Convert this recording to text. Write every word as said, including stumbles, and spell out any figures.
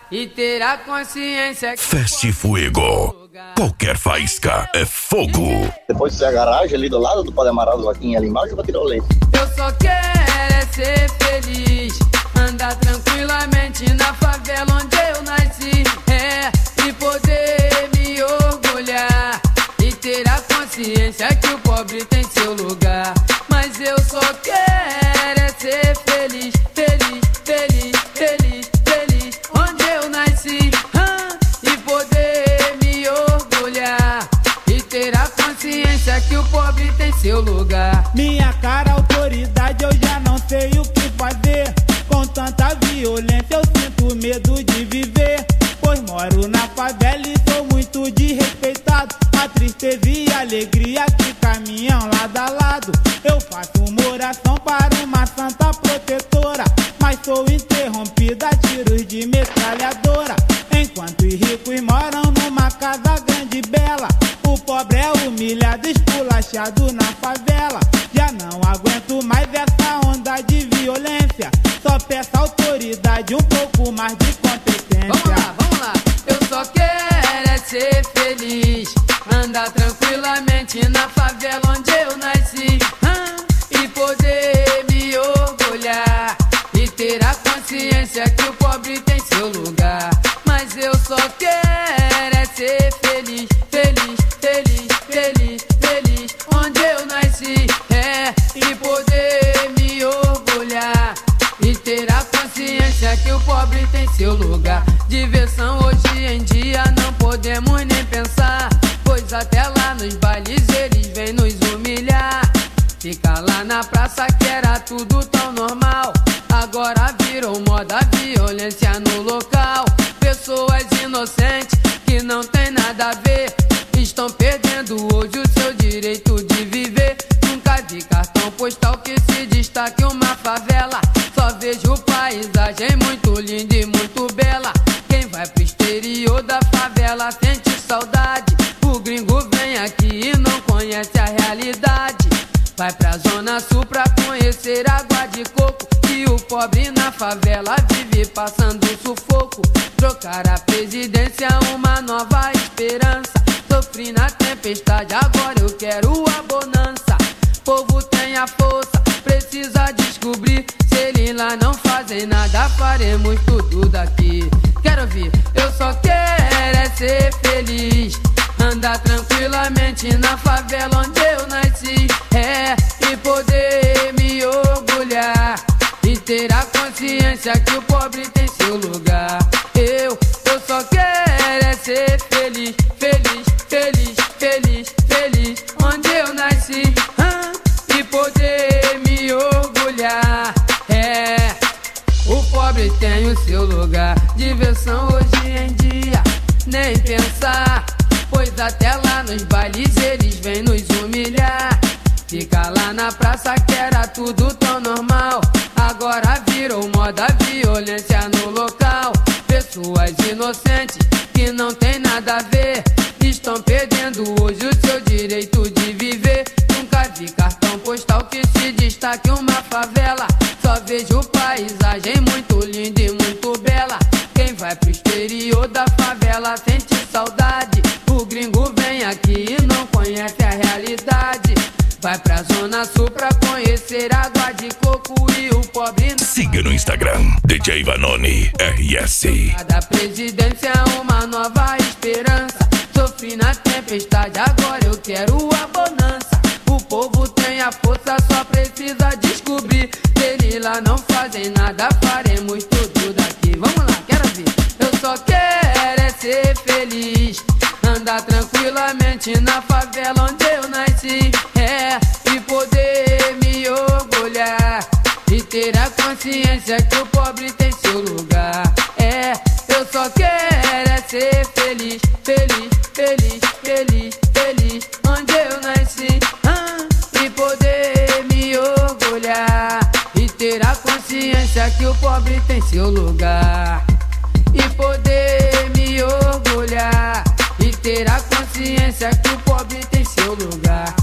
e ter a consciência que Feste Fuego. Qualquer faísca é fogo. Depois de ser a garagem ali do lado do Padre Amaral do Vaquinha ali embaixo, eu vou tirar o leite. Eu só quero é ser feliz, andar tranquilamente na favela onde eu nasci, é, e poder me orgulhar e ter a consciência que o pobre tem seu lugar. Mas eu só quero é ser feliz, feliz, feliz, feliz, feliz onde eu nasci, ah, e poder me orgulhar e ter a consciência que o pobre tem seu lugar. Minha cara, autoridade, eu já não sei o que fazer. Com tanta violência eu sinto medo de viver, pois moro na favela e sou muito desrespeitado. A tristeza e a alegria que caminham lado a lado. Eu faço uma oração para uma santa protetora, mas sou interrompida a tiros de metralhadora. Enquanto os ricos moram numa casa grande e bela, o pobre é humilhado, esculachado na favela. Já não aguento mais essa onda de violência, só peço autoridade, um pouco mais de competência. Vamos lá, vamos lá. Eu só quero é ser feliz, andar tranquilamente na favela onde eu nasci, ah, e poder me orgulhar e ter a consciência que o pobre tem seu lugar. Mas eu só quero é ser feliz, feliz, feliz, feliz, feliz onde eu nasci, é, e poder me orgulhar e ter a consciência que o pobre tem seu lugar. Diversão hoje em dia não podemos nem pensar, pois até lá nos bailes eles vêm nos humilhar. Fica lá na praça que era tudo tão normal, agora virou moda violência no local. Pessoas inocentes que não tem nada a ver estão perdendo hoje o seu direito de viver. Nunca vi cartão postal que se destaque uma favela, só vejo paisagem muito linda e muito bela. Quem vai pro exterior da favela sente saudade, o gringo vem aqui e não conhece a realidade. Vai pra zona sul pra conhecer água de coco, e o pobre na favela vive passando sufoco. Trocar a presidência, uma nova esperança. Sofri na tempestade, agora eu quero a bonança. Povo tem a força, precisa descobrir. Se eles lá não fazem nada, faremos tudo daqui. Quero ouvir, eu só quero é ser feliz, andar tranquilamente na favela onde eu nasci, é, e poder me orgulhar e ter a consciência que o pobre tem seu lugar. Eu, eu só quero é ser feliz, feliz, feliz, feliz, feliz onde eu nasci, ah, e poder me orgulhar, é, o pobre tem o seu lugar. Diversão hoje em dia, nem pensar, pois até lá nos bailes eles vêm nos humilhar. Fica lá na praça que era tudo tão normal, agora virou moda violência no local. Pessoas inocentes que não tem nada a ver estão perdendo hoje o seu direito de viver. Nunca vi cartão postal que se destaque uma favela, só vejo paisagem muito linda e muito bela. Quem vai pro exterior da favela sente saudade, o gringo vem aqui e não conhece a realidade. Vai pra zona sul pra conhecer água de coco, e o pobre não... Siga no Instagram, D J Vanoni R S. Cada presidência é uma nova esperança. Sofri na tempestade, agora eu quero a bonança. O povo tem a força, só precisa descobrir. Se eles lá não fazem nada, faremos tudo daqui. Vamos lá, quero ver. Eu só quero é ser feliz, andar tranquilamente na favela onde eu nasci, é, e poder me orgulhar e ter a consciência que o pobre tem seu lugar. É, eu só quero é ser feliz, feliz, feliz, feliz, feliz onde eu nasci, ah, e poder me orgulhar e ter a consciência que o pobre tem seu lugar. E poder me orgulhar e ter a consciência que o pobre tem seu lugar.